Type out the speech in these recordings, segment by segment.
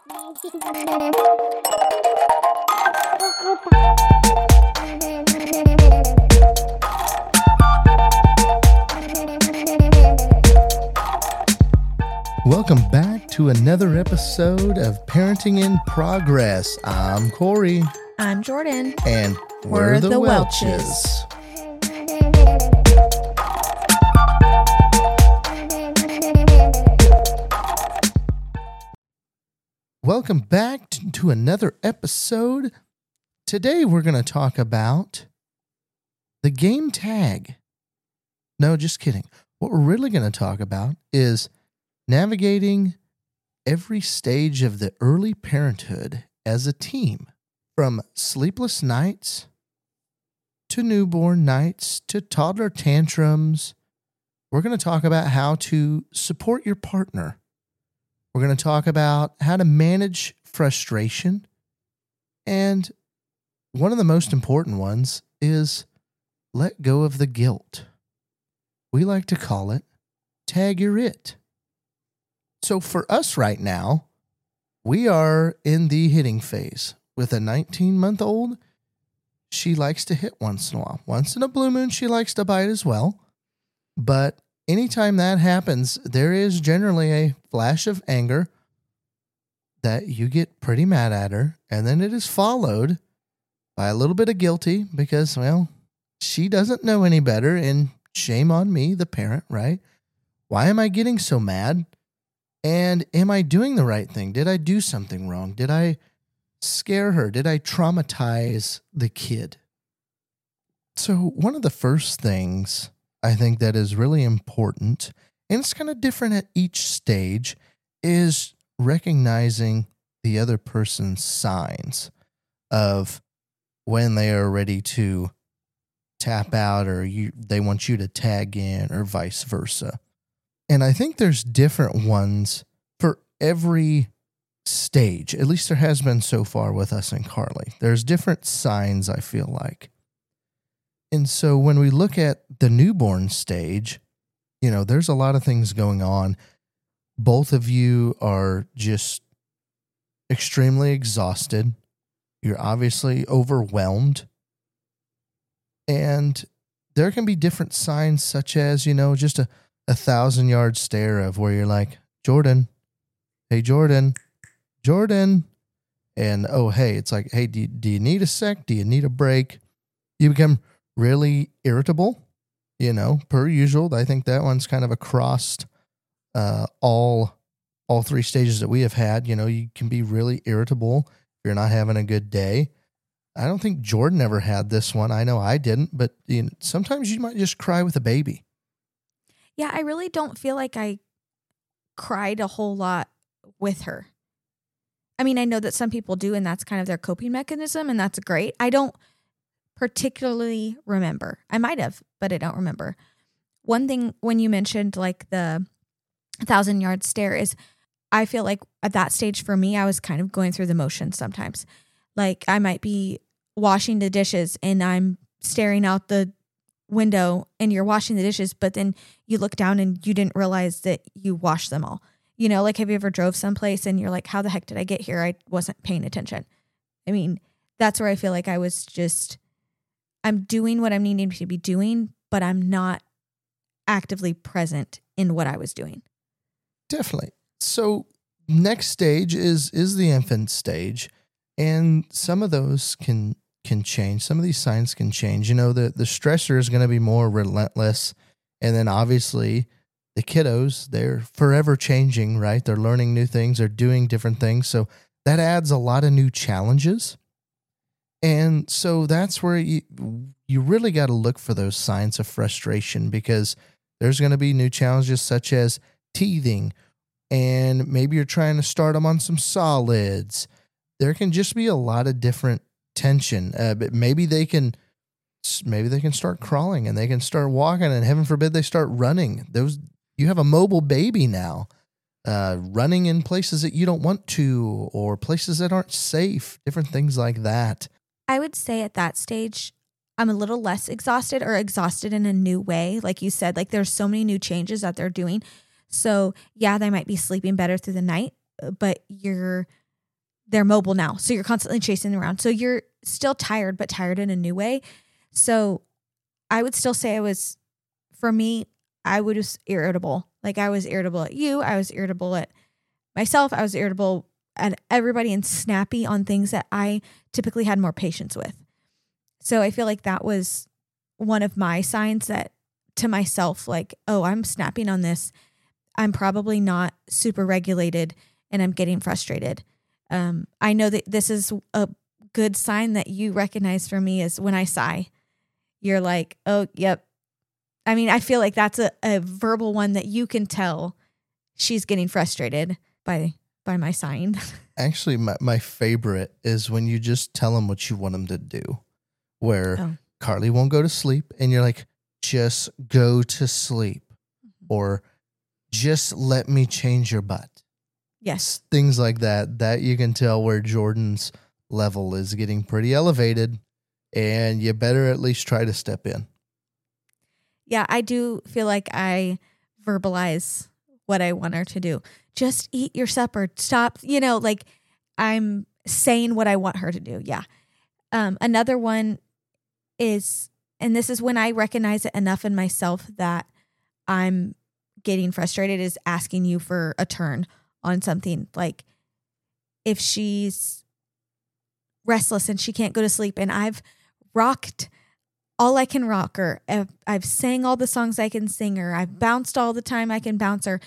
Welcome back to another episode of Parenting in Progress. I'm Corey. I'm Jordan. And we're the Welches. Welcome back to another episode. Today we're going to talk about the game tag. No, just kidding. What we're really going to talk about is navigating every stage of the early parenthood as a team, from sleepless nights to newborn nights to toddler tantrums. We're going to talk about how to support your partner. We're going to talk about how to manage frustration. And one of the most important ones is let go of the guilt. We like to call it tag your it. So for us right now, we are in the hitting phase. With a 19-month-old, she likes to hit once in a while. Once in a blue moon, she likes to bite as well. But anytime that happens, there is generally a flash of anger that you get pretty mad at her. And then it is followed by a little bit of guilty because, well, she doesn't know any better. And shame on me, the parent, right? Why am I getting so mad? And am I doing the right thing? Did I do something wrong? Did I scare her? Did I traumatize the kid? So one of the first things I think that is really important, and it's kind of different at each stage, is recognizing the other person's signs of when they are ready to tap out or they want you to tag in or vice versa. And I think there's different ones for every stage. At least there has been so far with us and Carly. There's different signs, I feel like. And so when we look at the newborn stage, there's a lot of things going on. Both of you are just extremely exhausted. You're obviously overwhelmed. And there can be different signs such as, just a 1,000-yard stare of where you're like, Jordan, hey, Jordan. And, oh, hey, it's like, hey, do you need a sec? Do you need a break? You become really irritable, per usual. I think that one's kind of across all three stages that we have had. You can be really irritable if you're not having a good day. I don't think Jordan ever had this one. I know I didn't, but sometimes you might just cry with a baby. Yeah, I really don't feel like I cried a whole lot with her. I mean, I know that some people do, and that's kind of their coping mechanism, and that's great. I don't particularly remember. I might have, but I don't remember. One thing when you mentioned like the 1,000-yard stare is I feel like at that stage for me, I was kind of going through the motions sometimes. Like I might be washing the dishes and I'm staring out the window and you're washing the dishes, but then you look down and you didn't realize that you washed them all. Like have you ever drove someplace and you're like, how the heck did I get here? I wasn't paying attention. I mean, that's where I feel like I was I'm doing what I'm needing to be doing, but I'm not actively present in what I was doing. Definitely. So next stage is the infant stage. And some of those can change. Some of these signs can change. The stressor is going to be more relentless. And then obviously the kiddos, they're forever changing, right? They're learning new things. They're doing different things. So that adds a lot of new challenges. And so that's where you really got to look for those signs of frustration, because there's going to be new challenges such as teething, and maybe you're trying to start them on some solids. There can just be a lot of different tension. But maybe they can start crawling and they can start walking, and heaven forbid they start running. You have a mobile baby now, running in places that you don't want to, or places that aren't safe, different things like that. I would say at that stage, I'm a little less exhausted, or exhausted in a new way. Like you said, like there's so many new changes that they're doing. So yeah, they might be sleeping better through the night, but you're they're mobile now. So you're constantly chasing them around. So you're still tired, but tired in a new way. So I would still say for me, I was irritable. Like I was irritable at you. I was irritable at myself. I was irritable at everybody and snappy on things that I typically had more patience with. So I feel like that was one of my signs that to myself, like, oh, I'm snapping on this. I'm probably not super regulated and I'm getting frustrated. I know that this is a good sign that you recognize for me is when I sigh. You're like, oh, yep. I mean, I feel like that's a verbal one that you can tell she's getting frustrated by my sighing. Actually, my favorite is when you just tell them what you want them to do, where Carly won't go to sleep and you're like, just go to sleep, or just let me change your butt. Yes. Things like that you can tell where Jordan's level is getting pretty elevated, and you better at least try to step in. Yeah, I do feel like I verbalize what I want her to do. Just eat your supper. Stop. Like I'm saying what I want her to do. Yeah. Another one is, and this is when I recognize it enough in myself that I'm getting frustrated, is asking you for a turn on something. Like if she's restless and she can't go to sleep and I've rocked all I can rock her, I've sang all the songs I can sing her, I've bounced all the time I can bounce her,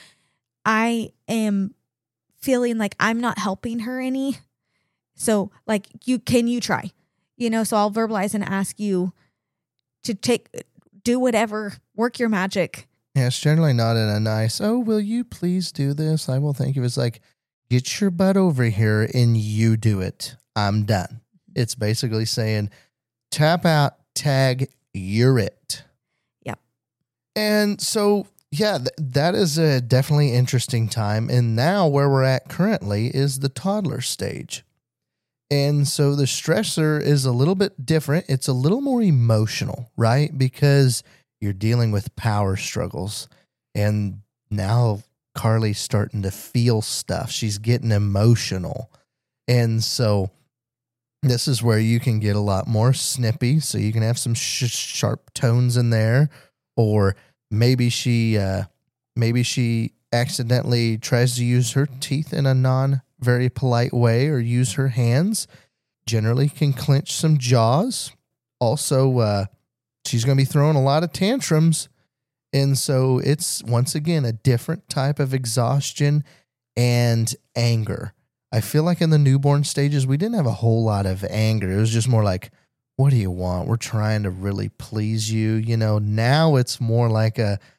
I am feeling like I'm not helping her any. So like, can you try? So I'll verbalize and ask you to do whatever, work your magic. Yeah, it's generally not in a nice, oh, will you please do this? I will thank you. It's like, get your butt over here and you do it. I'm done. It's basically saying, tap out, tag, you're it. Yep. And so, yeah, that is a definitely interesting time. And now where we're at currently is the toddler stage. And so the stressor is a little bit different. It's a little more emotional, right? Because you're dealing with power struggles. And now Carly's starting to feel stuff. She's getting emotional. And so this is where you can get a lot more snippy. So you can have some sharp tones in there. Or maybe she accidentally tries to use her teeth in a non-very polite way, or use her hands. Generally can clench some jaws. Also, she's going to be throwing a lot of tantrums. And so it's, once again, a different type of exhaustion and anger. I feel like in the newborn stages, we didn't have a whole lot of anger. It was just more like, what do you want? We're trying to really please you. Now it's more like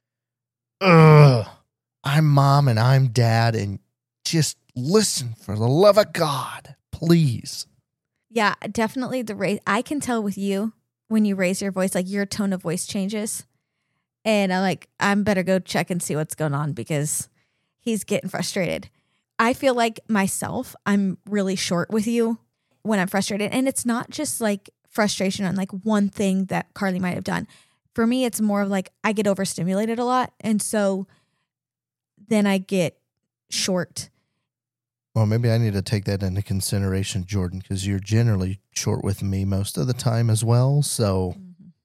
I'm mom and I'm dad, and just listen, for the love of God, please. Yeah, definitely I can tell with you when you raise your voice, like your tone of voice changes. And I'm like, I'm better go check and see what's going on because he's getting frustrated. I feel like myself, I'm really short with you when I'm frustrated. And it's not just like frustration on like one thing that Carly might have done. For me, it's more of like I get overstimulated a lot. And so then I get short. Well, maybe I need to take that into consideration, Jordan, because you're generally short with me most of the time as well. So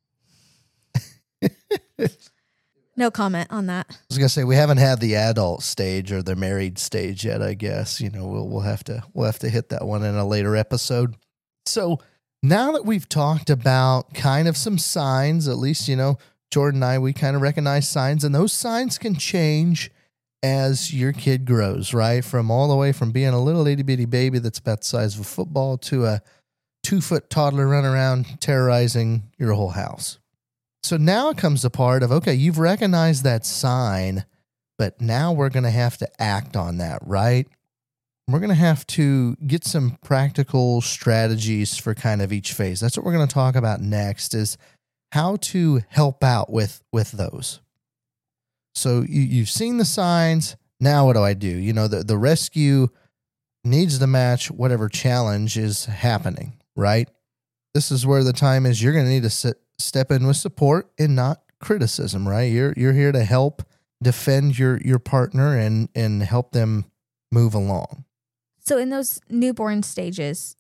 no comment on that. I was gonna say we haven't had the adult stage or the married stage yet. I guess we'll have to hit that one in a later episode. So now that we've talked about kind of some signs, at least Jordan and I, we kind of recognize signs, and those signs can change as your kid grows, right? From all the way from being a little itty bitty baby that's about the size of a football to a 2-foot toddler running around terrorizing your whole house. So now it comes the part of, okay, you've recognized that sign, but now we're going to have to act on that, right? We're going to have to get some practical strategies for kind of each phase. That's what we're going to talk about next, is how to help out with those. So you've seen the signs. Now what do I do? The rescue needs to match whatever challenge is happening, right? This is where the time is you're going to need to step in with support and not criticism, right? You're here to help defend your partner and help them move along. So in those newborn stages,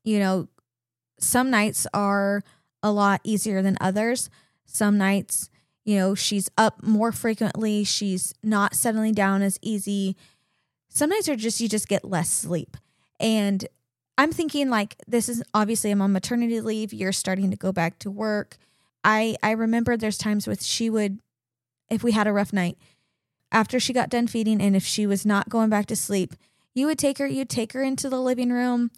some nights are a lot easier than others. Some nights, she's up more frequently. She's not settling down as easy. Some nights are you just get less sleep. And I'm thinking like, this is obviously I'm on maternity leave. You're starting to go back to work. I remember there's times with if we had a rough night, after she got done feeding and if she was not going back to sleep, you'd take her into the living room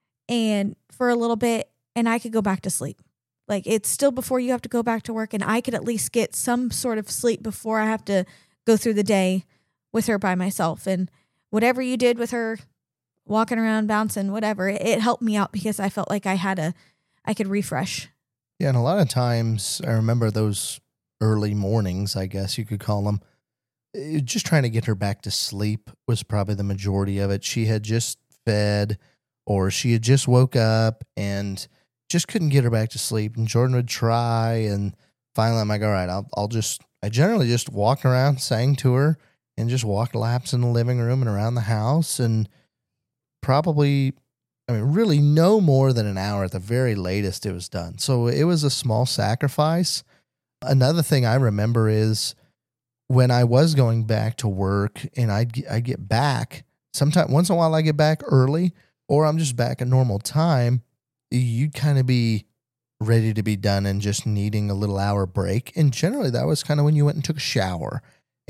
and for a little bit, and I could go back to sleep. Like, it's still before you have to go back to work, and I could at least get some sort of sleep before I have to go through the day with her by myself. And whatever you did with her, walking around, bouncing, whatever, it helped me out because I felt like I could refresh. Yeah, and a lot of times I remember those early mornings, I guess you could call them, just trying to get her back to sleep was probably the majority of it. She had just fed or she had just woke up and just couldn't get her back to sleep. And Jordan would try, and finally I'm like, all right, I generally just walked around, sang to her, and just walked laps in the living room and around the house, and probably, really no more than an hour at the very latest it was done. So it was a small sacrifice. Another thing I remember is when I was going back to work and I'd get back, once in a while I get back early or I'm just back at normal time, you'd kind of be ready to be done and just needing a little hour break. And generally that was kind of when you went and took a shower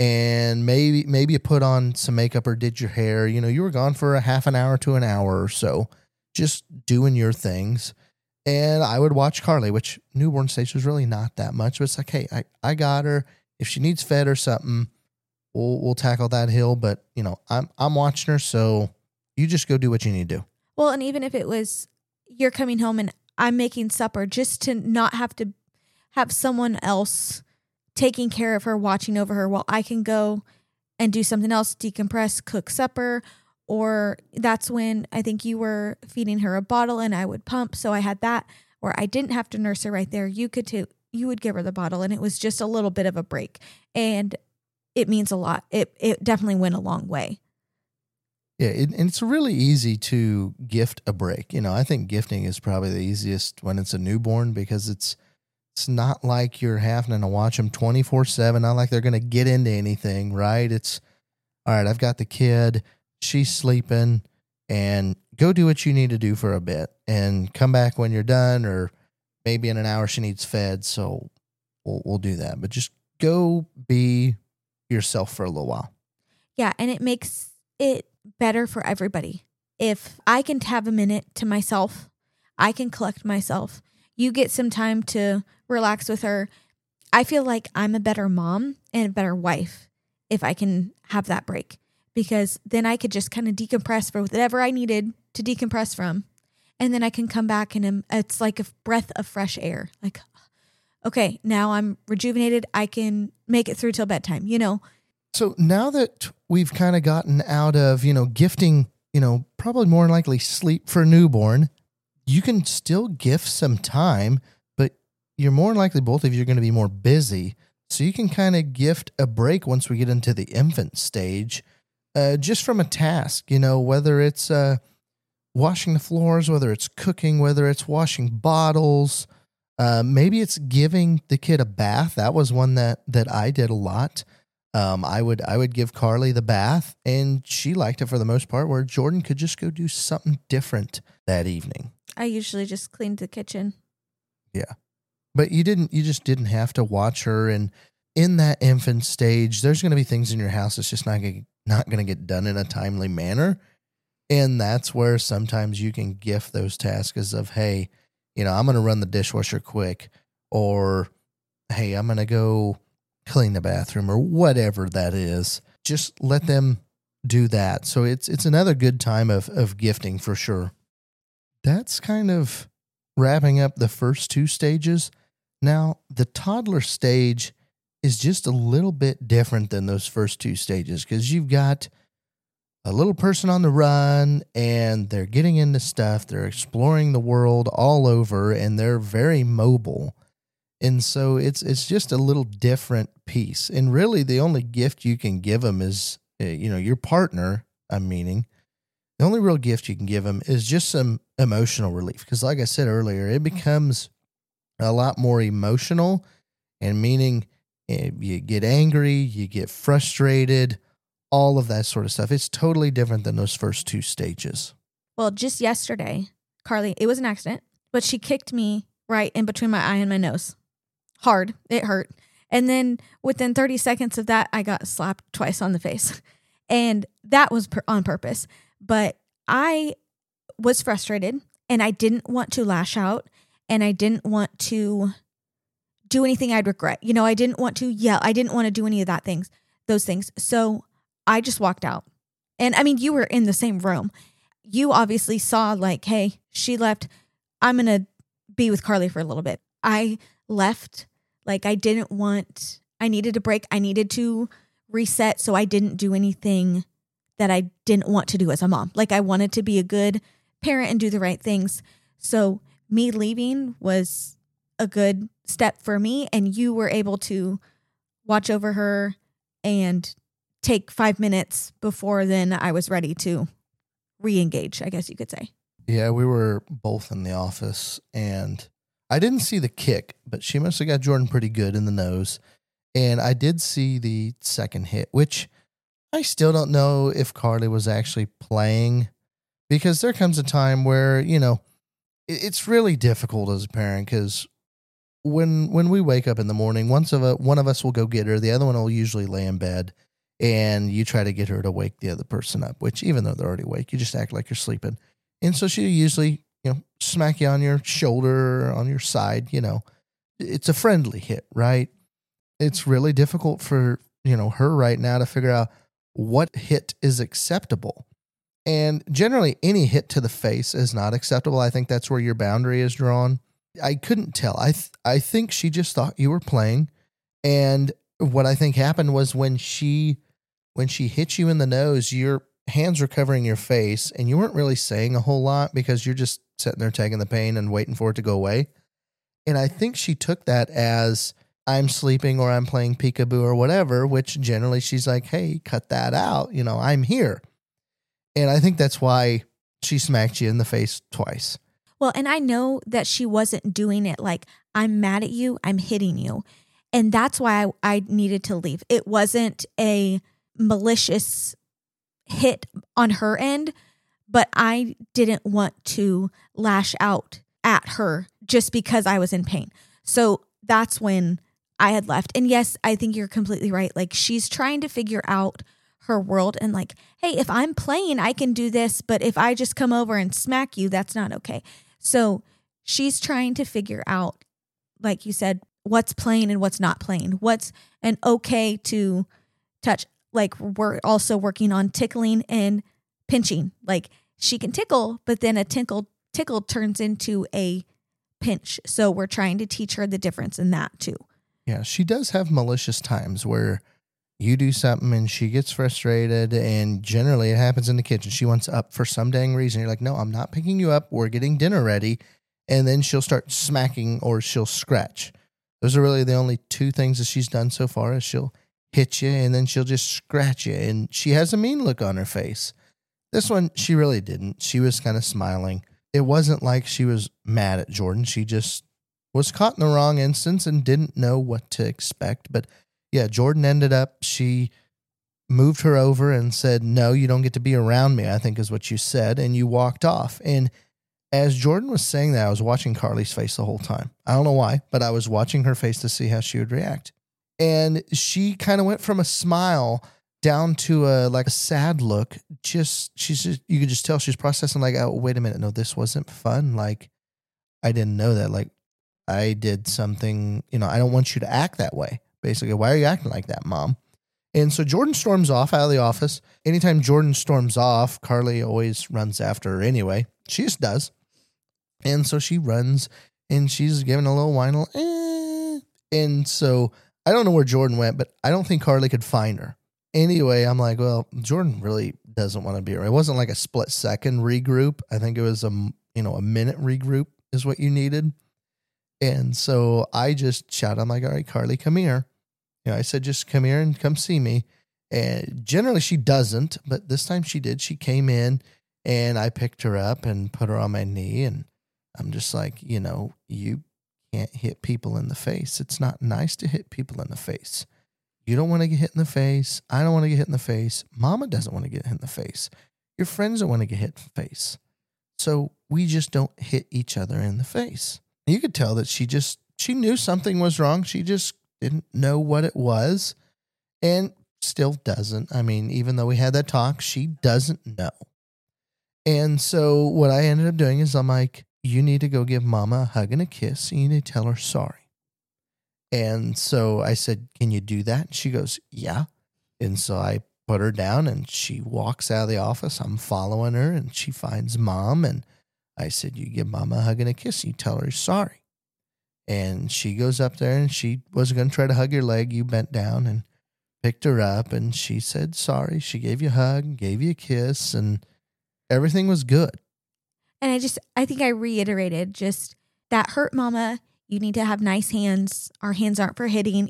and maybe you put on some makeup or did your hair. You were gone for a half an hour to an hour or so, just doing your things. And I would watch Carly, which newborn stage was really not that much, but it's like, hey, I got her. If she needs fed or something, we'll tackle that hill. But I'm watching her, so you just go do what you need to do. Well, and even if it was you're coming home and I'm making supper, just to not have to have someone else taking care of her, watching over her, while I can go and do something else, decompress, cook supper. Or that's when I think you were feeding her a bottle and I would pump. So I had that where I didn't have to nurse her right there. You would give her the bottle and it was just a little bit of a break. And it means a lot. It definitely went a long way. Yeah, and it's really easy to gift a break. I think gifting is probably the easiest when it's a newborn because it's not like you're having to watch them 24/7, not like they're going to get into anything, right? It's, all right, I've got the kid, she's sleeping, and go do what you need to do for a bit and come back when you're done, or maybe in an hour she needs fed, so we'll do that. But just go be yourself for a little while. Yeah, and it makes it better for everybody. If I can have a minute to myself, I can collect myself. You get some time to relax with her. I feel like I'm a better mom and a better wife if I can have that break, because then I could just kind of decompress for whatever I needed to decompress from. And then I can come back and it's like a breath of fresh air. Like, okay, now I'm rejuvenated. I can make it through till bedtime, So now that we've kind of gotten out of, gifting, probably more than likely sleep for a newborn, you can still gift some time, but you're more than likely both of you are going to be more busy. So you can kind of gift a break once we get into the infant stage, just from a task, whether it's washing the floors, whether it's cooking, whether it's washing bottles, maybe it's giving the kid a bath. That was one that I did a lot. I would give Carly the bath, and she liked it for the most part, where Jordan could just go do something different that evening. I usually just cleaned the kitchen. Yeah. But you just didn't have to watch her. And in that infant stage, there's going to be things in your house that's just not going to get done in a timely manner. And that's where sometimes you can gift those tasks of, hey, I'm going to run the dishwasher quick, or, hey, I'm going to go clean the bathroom, or whatever that is. Just let them do that. So it's another good time of gifting for sure. That's kind of wrapping up the first two stages. Now, the toddler stage is just a little bit different than those first two stages, because you've got a little person on the run and they're getting into stuff. They're exploring the world all over and they're very mobile. And so it's just a little different piece. And really the only gift you can give them is, your partner, I'm meaning. The only real gift you can give them is just some emotional relief. Because like I said earlier, it becomes a lot more emotional, and meaning you get angry, you get frustrated, all of that sort of stuff. It's totally different than those first two stages. Well, just yesterday, Carly, it was an accident, but she kicked me right in between my eye and my nose. Hard. It hurt. And then within 30 seconds of that, I got slapped twice on the face. And that was on purpose. But I was frustrated, and I didn't want to lash out, and I didn't want to do anything I'd regret. You know, I didn't want to yell. I didn't want to do any of those things. So I just walked out. And I mean, you were in the same room. You obviously saw like, hey, she left. I'm going to be with Carly for a little bit. I left. Like I needed a break. I needed to reset. So I didn't do anything that I didn't want to do as a mom. Like I wanted to be a good parent and do the right things. So me leaving was a good step for me. And you were able to watch over her and take 5 minutes before then I was ready to re-engage, I guess you could say. Yeah, we were both in the office, and I didn't see the kick, but she must have got Jordan pretty good in the nose. And I did see the second hit, which I still don't know if Carly was actually playing, because there comes a time where, you know, it's really difficult as a parent, because when we wake up in the morning, one of us will go get her, the other one will usually lay in bed, and you try to get her to wake the other person up, which even though they're already awake, you just act like you're sleeping. And so she usually, you know, smack you on your shoulder or on your side, you know. It's a friendly hit, right? It's really difficult for, you know, her right now to figure out what hit is acceptable. And generally any hit to the face is not acceptable. I think that's where your boundary is drawn. I couldn't tell. I think she just thought you were playing. And what I think happened was when she hit you in the nose, your hands were covering your face and you weren't really saying a whole lot because you're just sitting there taking the pain and waiting for it to go away. And I think she took that as I'm sleeping or I'm playing peekaboo or whatever, which generally she's like, hey, cut that out. You know, I'm here. And I think that's why she smacked you in the face twice. Well, and I know that she wasn't doing it like, I'm mad at you, I'm hitting you. And that's why I needed to leave. It wasn't a malicious hit on her end, but I didn't want to lash out at her just because I was in pain. So that's when I had left. And yes, I think you're completely right. Like she's trying to figure out her world and like, hey, if I'm playing, I can do this. But if I just come over and smack you, that's not okay. So she's trying to figure out, like you said, what's playing and what's not playing. What's an okay to touch. Like we're also working on tickling and pinching. Like she can tickle, but then a tickle turns into a pinch. So we're trying to teach her the difference in that too. Yeah, she does have malicious times where you do something and she gets frustrated, and generally it happens in the kitchen. She wants up for some dang reason. You're like, no, I'm not picking you up. We're getting dinner ready. And then she'll start smacking or she'll scratch. Those are really the only two things that she's done so far, is she'll hit you and then she'll just scratch you. And she has a mean look on her face. This one, she really didn't. She was kind of smiling. It wasn't like she was mad at Jordan. She just was caught in the wrong instance and didn't know what to expect. But yeah, Jordan ended up, she moved her over and said, no, you don't get to be around me, I think is what you said. And you walked off. And as Jordan was saying that, I was watching Carly's face the whole time. I don't know why, but I was watching her face to see how she would react. And she kind of went from a smile down to a sad look. You could just tell she's processing like, oh, wait a minute. No, this wasn't fun. Like, I didn't know that. Like, I did something, I don't want you to act that way. Basically, why are you acting like that, Mom? And so Jordan storms off out of the office. Anytime Jordan storms off, Carly always runs after her anyway. She just does. And so she runs and she's giving a little whine. And so I don't know where Jordan went, but I don't think Carly could find her. Anyway, I'm like, well, Jordan really doesn't want to be here. It wasn't like a split second regroup. I think it was a minute regroup is what you needed. And so I just shouted, I'm like, all right, Carly, come here. I said, just come here and come see me. And generally she doesn't, but this time she did. She came in And I picked her up and put her on my knee. And I'm just like, you can't hit people in the face. It's not nice to hit people in the face. You don't want to get hit in the face. I don't want to get hit in the face. Mama doesn't want to get hit in the face. Your friends don't want to get hit in the face. So we just don't hit each other in the face. You could tell that she knew something was wrong. She just didn't know what it was and still doesn't. I mean, even though we had that talk, she doesn't know. And so what I ended up doing is I'm like, you need to go give Mama a hug and a kiss and you need to tell her sorry. And so I said, can you do that? And she goes, yeah. And so I put her down and she walks out of the office. I'm following her and she finds Mom. And I said, you give Mama a hug and a kiss and you tell her you're sorry. And she goes up there and she was going to try to hug your leg. You bent down and picked her up and she said sorry. She gave you a hug, gave you a kiss, and everything was good. And I think I reiterated just that hurt Mama. You need to have nice hands. Our hands aren't for hitting,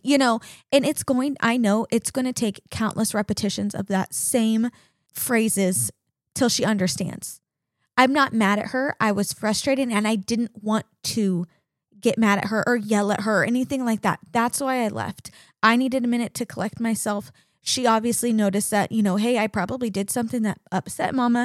and I know it's going to take countless repetitions of that same phrases till she understands. I'm not mad at her. I was frustrated and I didn't want to get mad at her or yell at her or anything like that. That's why I left. I needed a minute to collect myself. She obviously noticed that, hey, I probably did something that upset Mama,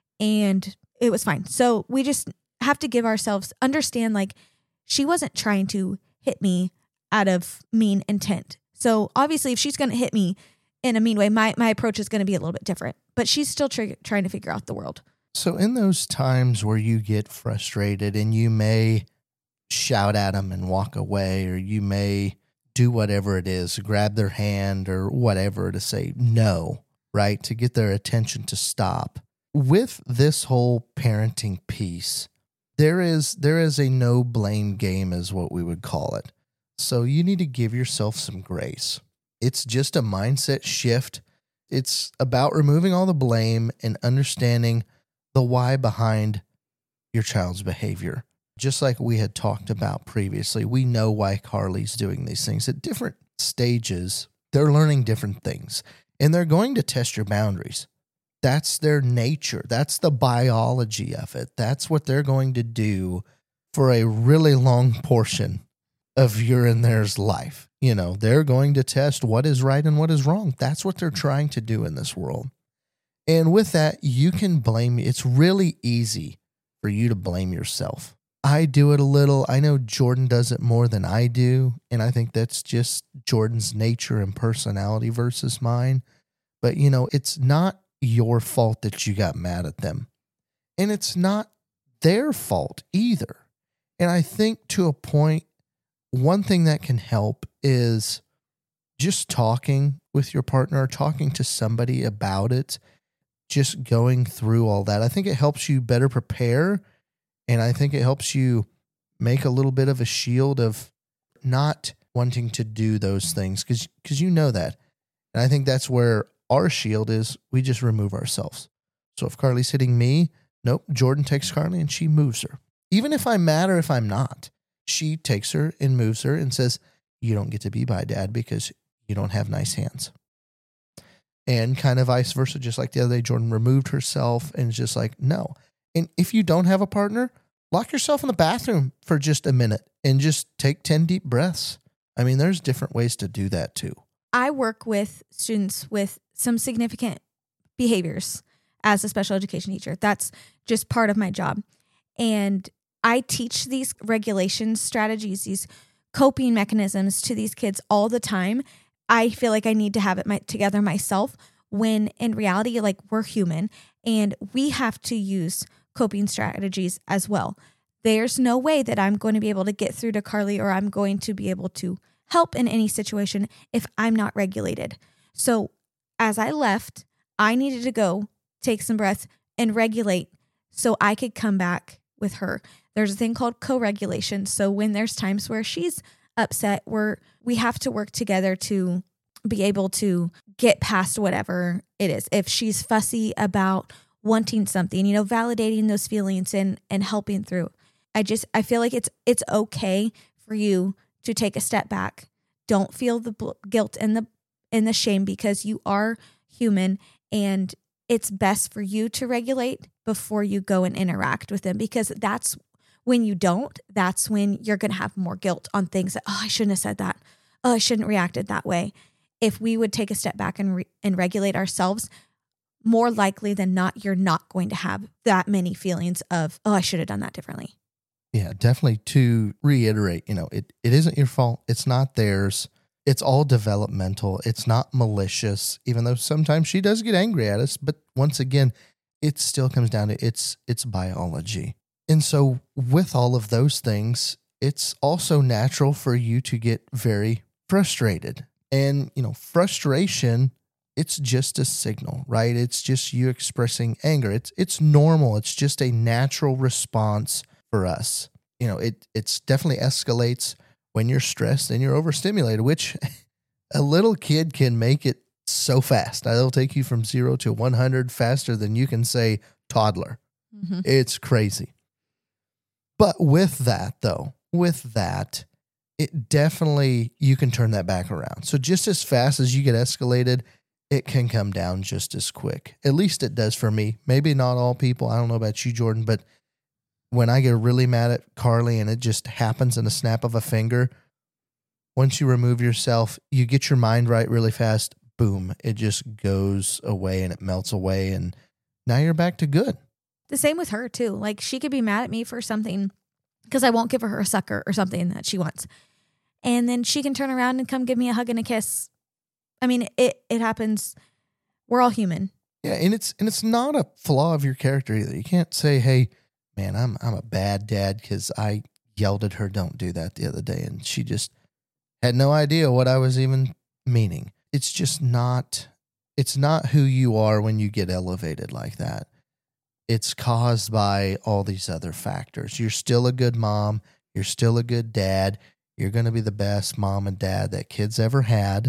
and it was fine. So we just have to give ourselves, understand, like, she wasn't trying to hit me out of mean intent. So obviously if she's going to hit me in a mean way, my approach is going to be a little bit different, but she's still trying to figure out the world. So in those times where you get frustrated and you may shout at them and walk away, or you may do whatever it is, grab their hand or whatever to say no, right? To get their attention to stop. With this whole parenting piece, there is a no blame game is what we would call it. So you need to give yourself some grace. It's just a mindset shift. It's about removing all the blame and understanding the why behind your child's behavior. Just like we had talked about previously, we know why Carly's doing these things. At different stages, they're learning different things, and they're going to test your boundaries. That's their nature. That's the biology of it. That's what they're going to do for a really long portion of your and theirs life. They're going to test what is right and what is wrong. That's what they're trying to do in this world. And with that, you can blame. It's really easy for you to blame yourself. I do it a little. I know Jordan does it more than I do. And I think that's just Jordan's nature and personality versus mine. But, it's not your fault that you got mad at them. And it's not their fault either. And I think to a point, one thing that can help is just talking with your partner, talking to somebody about it, just going through all that. I think it helps you better prepare. And I think it helps you make a little bit of a shield of not wanting to do those things because you know that. And I think that's where our shield is. We just remove ourselves. So if Carly's hitting me, nope, Jordan takes Carly and she moves her. Even if I'm mad or if I'm not, she takes her and moves her and says, you don't get to be by Dad because you don't have nice hands. And kind of vice versa, just like the other day, Jordan removed herself and is just like, no. And if you don't have a partner, lock yourself in the bathroom for just a minute and just take 10 deep breaths. I mean, there's different ways to do that too. I work with students with some significant behaviors as a special education teacher. That's just part of my job. And I teach these regulation strategies, these coping mechanisms to these kids all the time. I feel like I need to have it together myself when in reality, like, we're human and we have to use coping strategies as well. There's no way that I'm going to be able to get through to Carly or I'm going to be able to help in any situation if I'm not regulated. So as I left, I needed to go take some breaths and regulate so I could come back with her. There's a thing called co-regulation. So when there's times where she's upset, we have to work together to be able to get past whatever it is. If she's fussy about wanting something, validating those feelings and helping through. I feel like it's okay for you to take a step back. Don't feel the guilt and the shame because you are human and it's best for you to regulate before you go and interact with them, because that's when you don't, that's when you're going to have more guilt on things that, oh, I shouldn't have said that. Oh, I shouldn't have reacted that way. If we would take a step back and regulate ourselves, more likely than not, you're not going to have that many feelings of, oh, I should have done that differently. Yeah, definitely to reiterate, it isn't your fault. It's not theirs. It's all developmental. It's not malicious, even though sometimes she does get angry at us. But once again, it still comes down to it's biology. And so with all of those things, it's also natural for you to get very frustrated. And, frustration, it's just a signal, right? It's just you expressing anger. It's normal. It's just a natural response for us. It's definitely escalates when you're stressed and you're overstimulated, which a little kid can make it so fast. It'll take you from 0 to 100 faster than you can say toddler. Mm-hmm. It's crazy. But with that, it definitely, you can turn that back around. So just as fast as you get escalated, it can come down just as quick. At least it does for me. Maybe not all people. I don't know about you, Jordan, but when I get really mad at Carly and it just happens in a snap of a finger, once you remove yourself, you get your mind right really fast, boom, it just goes away and it melts away, and now you're back to good. The same with her too. Like, she could be mad at me for something because I won't give her a sucker or something that she wants. And then she can turn around and come give me a hug and a kiss. I mean, it happens. We're all human. Yeah, and it's not a flaw of your character either. You can't say, "Hey, man, I'm a bad dad because I yelled at her, don't do that," the other day, and she just had no idea what I was even meaning. It's just not. It's not who you are when you get elevated like that. It's caused by all these other factors. You're still a good mom. You're still a good dad. You're going to be the best mom and dad that kids ever had.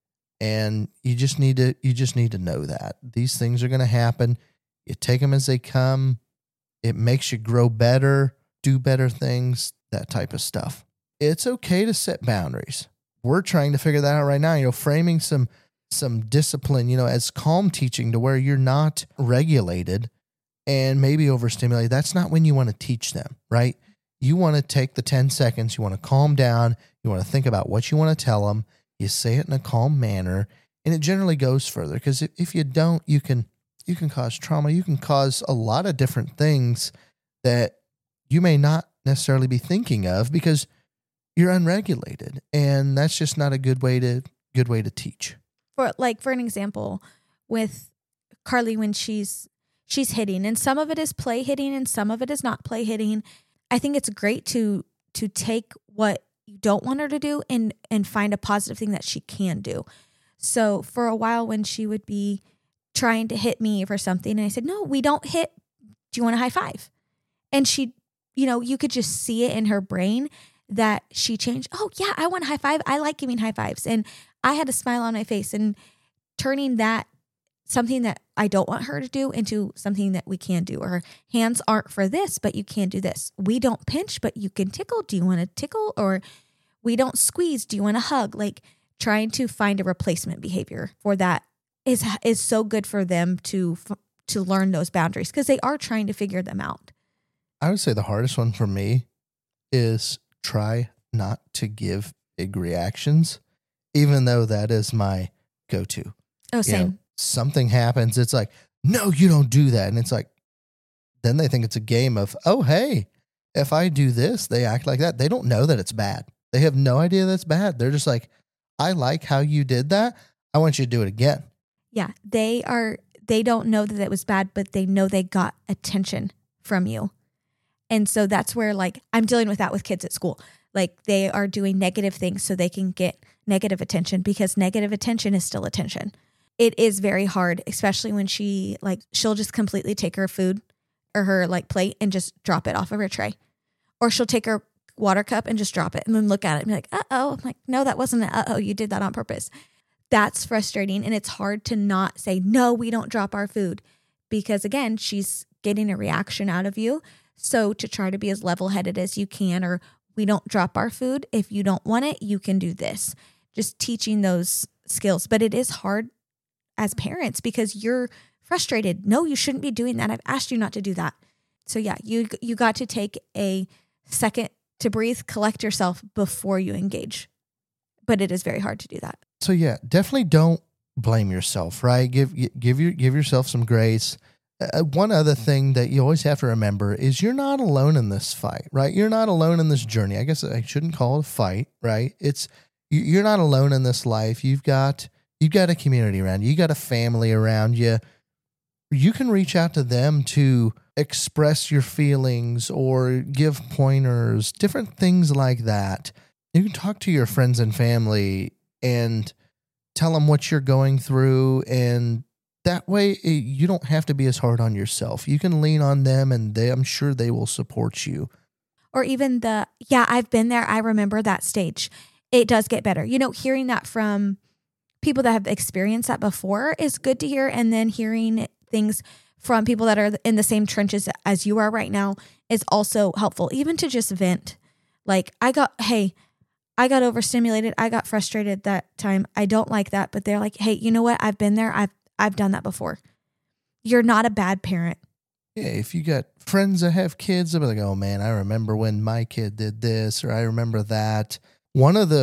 And you just need to know that these things are going to happen. You take them as they come. It makes you grow better, do better things, that type of stuff. It's okay to set boundaries. We're trying to figure that out right now. Framing some discipline, as calm teaching to where you're not regulated and maybe overstimulated. That's not when you want to teach them, right? You want to take the 10 seconds. You want to calm down. You want to think about what you want to tell them. You say it in a calm manner, and it generally goes further, because if you don't, you can cause trauma. You can cause a lot of different things that you may not necessarily be thinking of because you're unregulated, and that's just not a good way to teach. For an example, with Carly, when she's hitting, and some of it is play hitting and some of it is not play hitting, I think it's great to take what you don't want her to do and find a positive thing that she can do. So for a while, when she would be trying to hit me for something, and I said, "No, we don't hit. Do you want a high five?" And she, you could just see it in her brain that she changed. "Oh yeah, I want a high five. I like giving high fives." And I had a smile on my face, and turning that something that I don't want her to do into something that we can do. Or hands aren't for this, but you can do this. We don't pinch, but you can tickle. Do you want to tickle? Or we don't squeeze. Do you want to hug? Like, trying to find a replacement behavior for that is so good for them to learn those boundaries, because they are trying to figure them out. I would say the hardest one for me is try not to give big reactions, even though that is my go-to. Oh, same. Something happens, it's like, "No, you don't do that." And it's like, then they think it's a game of, "Oh, hey, if I do this, they act like that." They don't know that it's bad. They have no idea that's bad. They're just like, "I like how you did that. I want you to do it again." Yeah, they don't know that it was bad, but they know they got attention from you. And so that's where, I'm dealing with that with kids at school. They are doing negative things so they can get negative attention, because negative attention is still attention. It is very hard, especially when she'll just completely take her food or her plate and just drop it off of her tray. Or she'll take her water cup and just drop it and then look at it and be like, "Uh-oh." I'm like, "No, that wasn't an uh-oh. You did that on purpose." That's frustrating. And it's hard to not say, "No, we don't drop our food," because again, she's getting a reaction out of you. So to try to be as level-headed as you can, or "We don't drop our food. If you don't want it, you can do this." Just teaching those skills. But it is hard as parents, because you're frustrated. No, you shouldn't be doing that. I've asked you not to do that. So yeah, you got to take a second to breathe, collect yourself before you engage. But it is very hard to do that. So yeah, definitely don't blame yourself, right? Give yourself some grace. One other thing that you always have to remember is you're not alone in this fight, right? You're not alone in this journey. I guess I shouldn't call it a fight, right? You're not alone in this life. You've got a community around you. You got a family around you. You can reach out to them to express your feelings or give pointers, different things like that. You can talk to your friends and family and tell them what you're going through, and that way you don't have to be as hard on yourself. You can lean on them, and I'm sure they will support you. Or even I've been there. I remember that stage. It does get better. Hearing that from people that have experienced that before is good to hear. And then hearing things from people that are in the same trenches as you are right now is also helpful, even to just vent. Like I got overstimulated. I got frustrated that time. I don't like that. But they're like, hey, you know what? I've been there. I've done that before. You're not a bad parent. Yeah, if you got friends that have kids, they'll be like, oh man, I remember when my kid did this, or I remember that. One of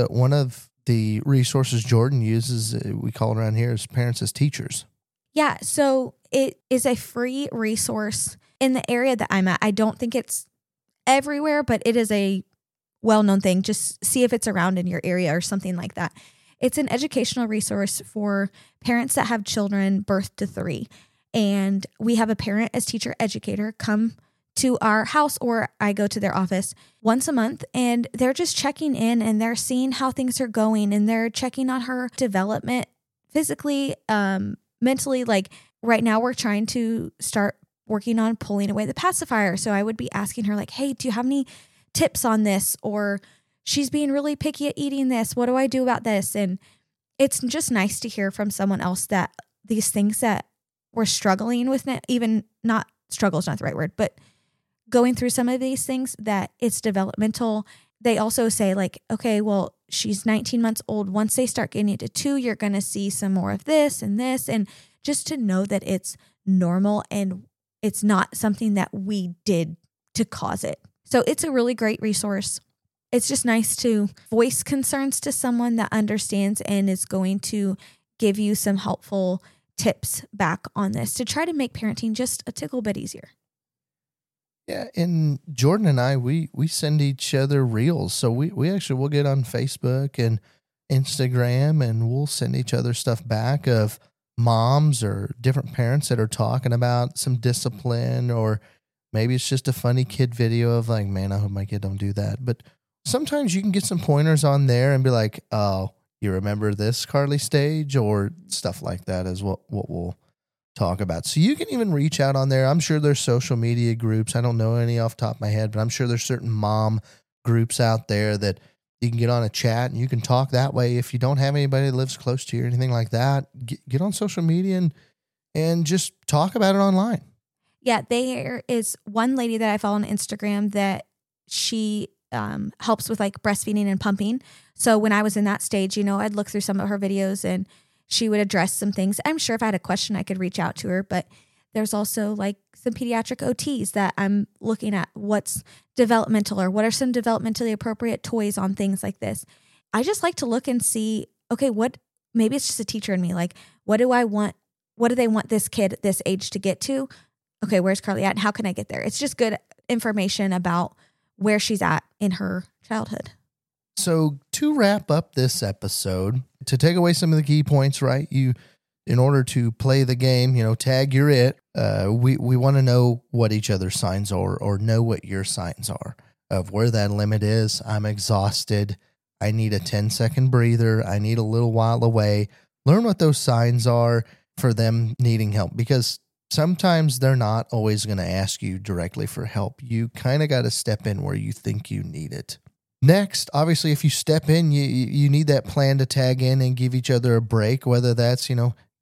the resources Jordan uses, we call it around here, is Parents as Teachers. Yeah, so it is a free resource in the area that I'm at. I don't think it's everywhere, but it is a well-known thing. Just see if it's around in your area or something like that. It's an educational resource for parents that have children birth to 3. And we have a parent as teacher educator come to our house, or I go to their office once a month, and they're just checking in and they're seeing how things are going, and they're checking on her development physically, mentally. Like right now we're trying to start working on pulling away the pacifier. So I would be asking her like, hey, do you have any tips on this? Or she's being really picky at eating this. What do I do about this? And it's just nice to hear from someone else that these things that we're struggling with, even not struggle is not the right word, but going through some of these things, that it's developmental. They also say like, okay, well, she's 19 months old. Once they start getting to 2, you're going to see some more of this and this. And just to know that it's normal and it's not something that we did to cause it. So it's a really great resource. It's just nice to voice concerns to someone that understands and is going to give you some helpful tips back on this to try to make parenting just a tickle bit easier. Yeah, and Jordan and I, we send each other reels. So we'll get on Facebook and Instagram, and we'll send each other stuff back of moms or different parents that are talking about some discipline, or maybe it's just a funny kid video of like, man, I hope my kid don't do that. But sometimes you can get some pointers on there and be like, oh, you remember this Carly stage, or stuff like that is what we'll talk about. So you can even reach out on there. I'm sure there's social media groups. I don't know any off the top of my head, but I'm sure there's certain mom groups out there that you can get on a chat and you can talk that way. If you don't have anybody that lives close to you or anything like that, get on social media and just talk about it online. Yeah, there is one lady that I follow on Instagram that she helps with like breastfeeding and pumping. So when I was in that stage, I'd look through some of her videos and she would address some things. I'm sure if I had a question, I could reach out to her, but there's also like some pediatric OTs that I'm looking at what's developmental, or what are some developmentally appropriate toys on things like this. I just like to look and see, okay, maybe it's just a teacher in me. Like, what do I want? What do they want this kid at this age to get to? Okay, where's Carly at and how can I get there? It's just good information about where she's at in her childhood. So to wrap up this episode, to take away some of the key points, right? In order to play the game, tag you're it. We want to know what each other's signs are, or know what your signs are of where that limit is. I'm exhausted. I need a 10-second breather. I need a little while away. Learn what those signs are for them needing help, because sometimes they're not always going to ask you directly for help. You kind of got to step in where you think you need it. Next, obviously, if you step in, you need that plan to tag in and give each other a break, whether that's,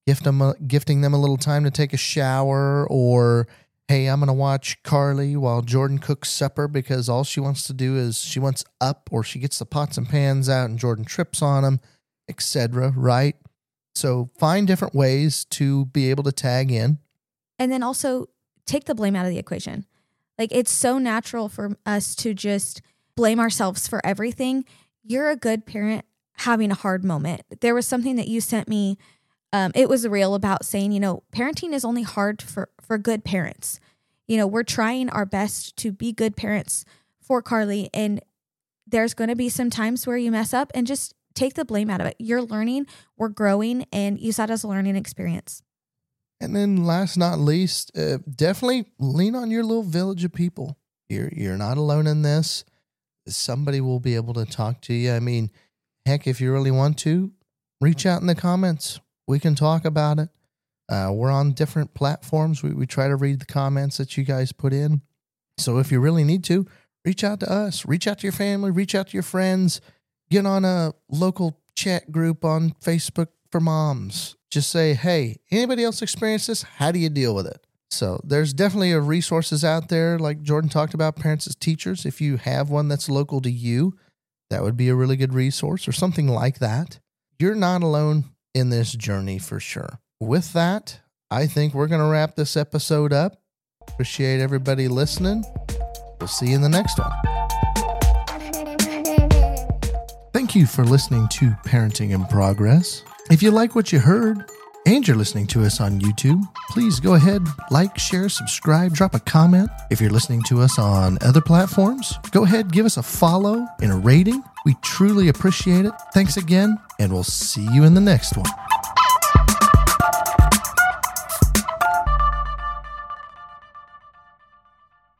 gifting them a little time to take a shower, or, hey, I'm going to watch Carly while Jordan cooks supper because all she wants to do is she wants up, or she gets the pots and pans out and Jordan trips on them, etc., right? So find different ways to be able to tag in. And then also take the blame out of the equation. Like, it's so natural for us to just blame ourselves for everything. You're a good parent having a hard moment. There was something that you sent me. It was real about saying, parenting is only hard for good parents. We're trying our best to be good parents for Carly, and there's going to be some times where you mess up, and just take the blame out of it. You're learning, we're growing, and use that as a learning experience. And then last not least, definitely lean on your little village of people. You're not alone in this. Somebody will be able to talk to you. I mean, heck, if you really want to, reach out in the comments. We can talk about it. We're on different platforms. We try to read the comments that you guys put in. So if you really need to, reach out to us. Reach out to your family. Reach out to your friends. Get on a local chat group on Facebook for moms. Just say, hey, anybody else experience this? How do you deal with it? So there's definitely resources out there, like Jordan talked about, Parents as Teachers. If you have one that's local to you, that would be a really good resource or something like that. You're not alone in this journey for sure. With that, I think we're going to wrap this episode up. Appreciate everybody listening. We'll see you in the next one. Thank you for listening to Parenting in Progress. If you like what you heard and you're listening to us on YouTube, please go ahead, like, share, subscribe, drop a comment. If you're listening to us on other platforms, go ahead, give us a follow and a rating. We truly appreciate it. Thanks again, and we'll see you in the next one.